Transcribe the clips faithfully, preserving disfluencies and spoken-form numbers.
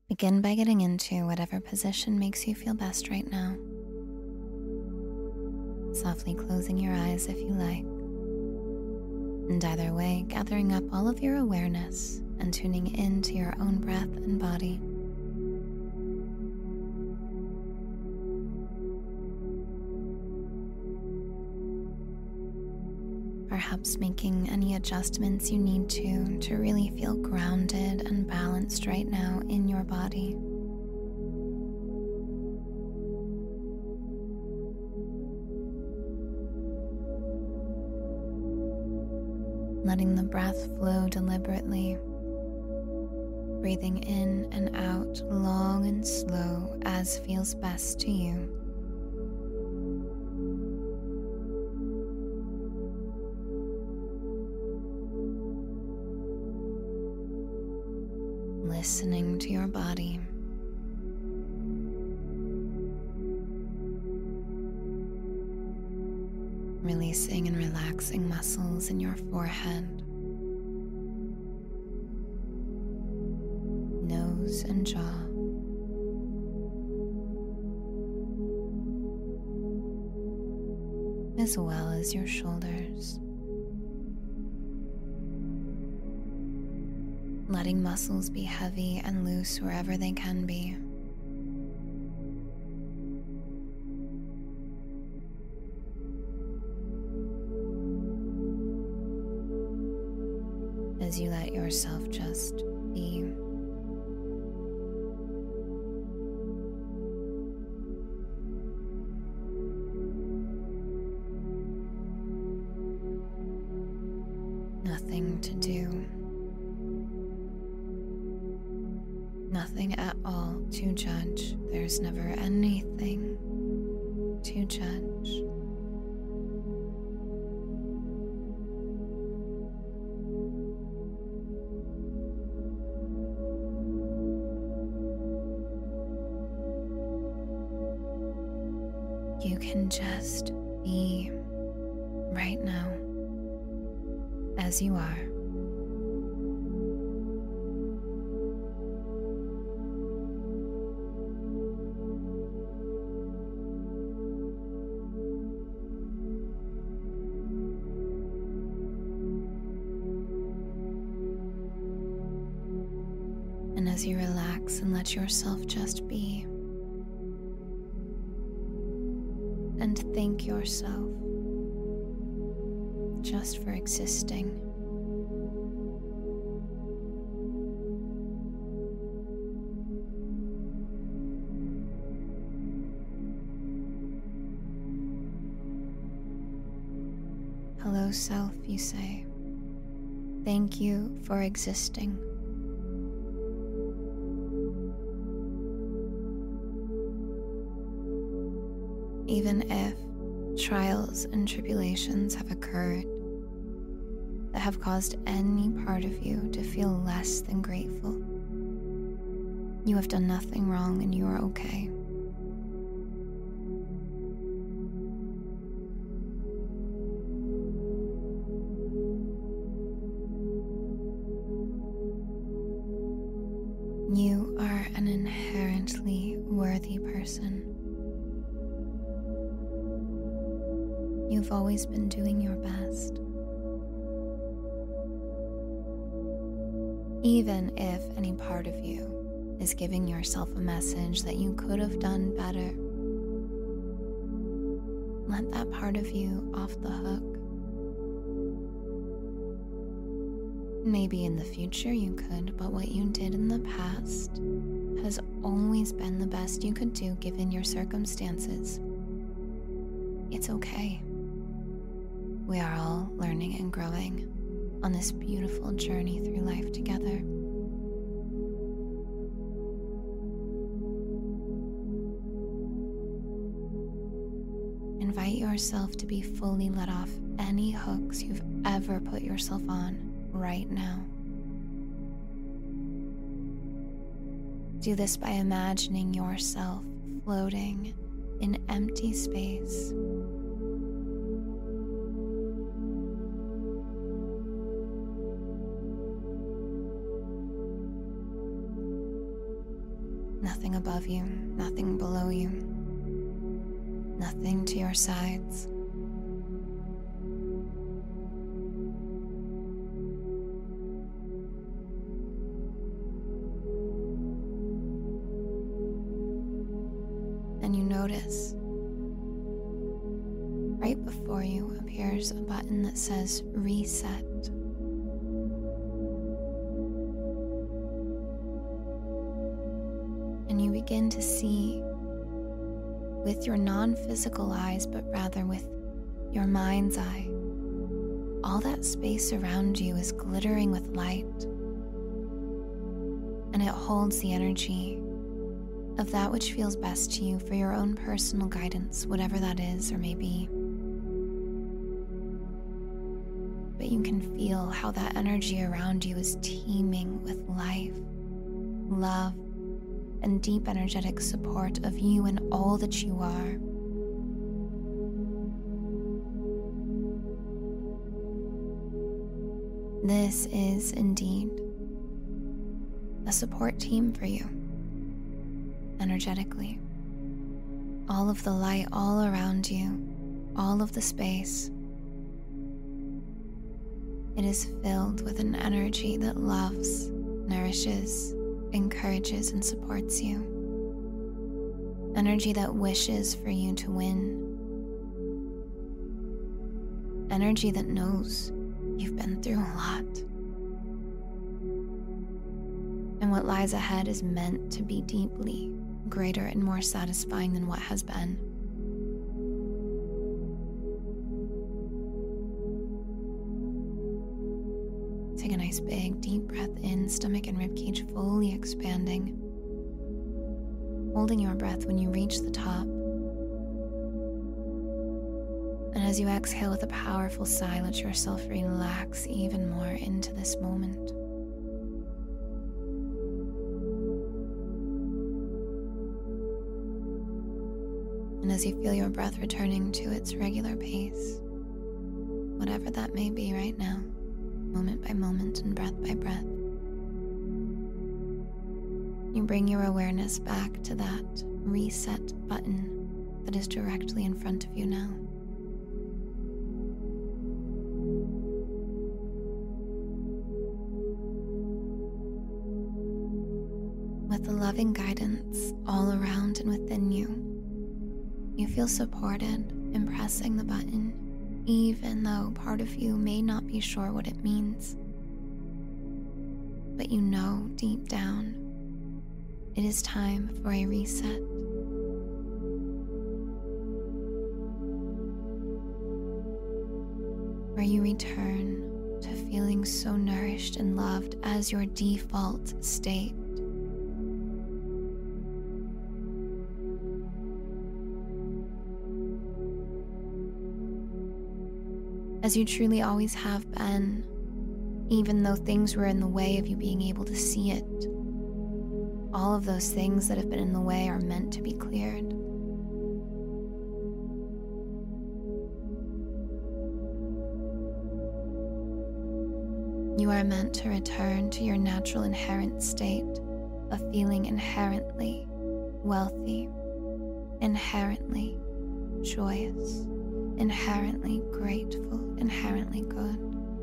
Begin by getting into whatever position makes you feel best right now. Softly closing your eyes if you like. And either way, gathering up all of your awareness and tuning into your own breath and body. Perhaps making any adjustments you need to to really feel grounded and balanced right now in your body. Letting the breath flow deliberately, breathing in and out long and slow as feels best to you. Listening to your body. Releasing and relaxing muscles in your forehead, nose and jaw. As well as your shoulders. Letting muscles be heavy and loose wherever they can be. As you let yourself just be. Nothing to do. Nothing at all to judge. There's never anything to judge. You can just be right now as you are. And as you relax and let yourself just be, and thank yourself just for existing. Hello, self, you say. Thank you for existing. Even if trials and tribulations have occurred that have caused any part of you to feel less than grateful, you have done nothing wrong and you are okay. You are an inherently worthy person. You've always been doing your best. Even if any part of you is giving yourself a message that you could have done better, let that part of you off the hook. Maybe in the future you could, but what you did in the past has always been the best you could do given your circumstances. It's okay. We are all learning and growing on this beautiful journey through life together. Invite yourself to be fully let off any hooks you've ever put yourself on right now. Do this by imagining yourself floating in empty space. Nothing above you, nothing below you, nothing to your sides. And you notice right before you appears a button that says reset. And you begin to see with your non-physical eyes, but rather with your mind's eye, all that space around you is glittering with light, and it holds the energy of that which feels best to you for your own personal guidance, whatever that is or may be. But you can feel how that energy around you is teeming with life, love, and deep energetic support of you and all that you are. This is indeed a support team for you, energetically. All of the light all around you, all of the space, it is filled with an energy that loves, nourishes, encourages, and supports you. Energy that wishes for you to win. Energy that knows you've been through a lot. And what lies ahead is meant to be deeply greater and more satisfying than what has been. Take a nice big deep breath in, stomach and ribcage fully expanding. Holding your breath when you reach the top. And as you exhale with a powerful sigh, let yourself relax even more into this moment. And as you feel your breath returning to its regular pace, whatever that may be right now, moment by moment and breath by breath, you bring your awareness back to that reset button that is directly in front of you now. With the loving guidance all around and within you, you feel supported in pressing the button, even though part of you may not be sure what it means. But you know deep down, it is time for a reset. Where you return to feeling so nourished and loved as your default state. As you truly always have been, even though things were in the way of you being able to see it. All of those things that have been in the way are meant to be cleared. You are meant to return to your natural inherent state of feeling inherently wealthy, inherently joyous, inherently grateful, inherently good.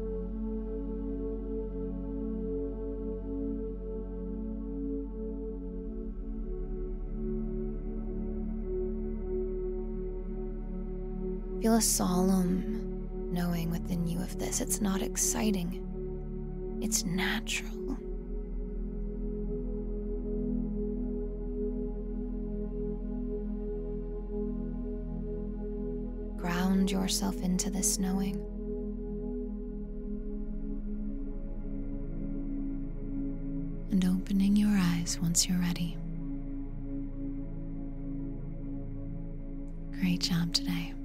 Feel a solemn knowing within you of this. It's not exciting. It's natural. Ground yourself into this knowing. And opening your eyes once you're ready. Great job today.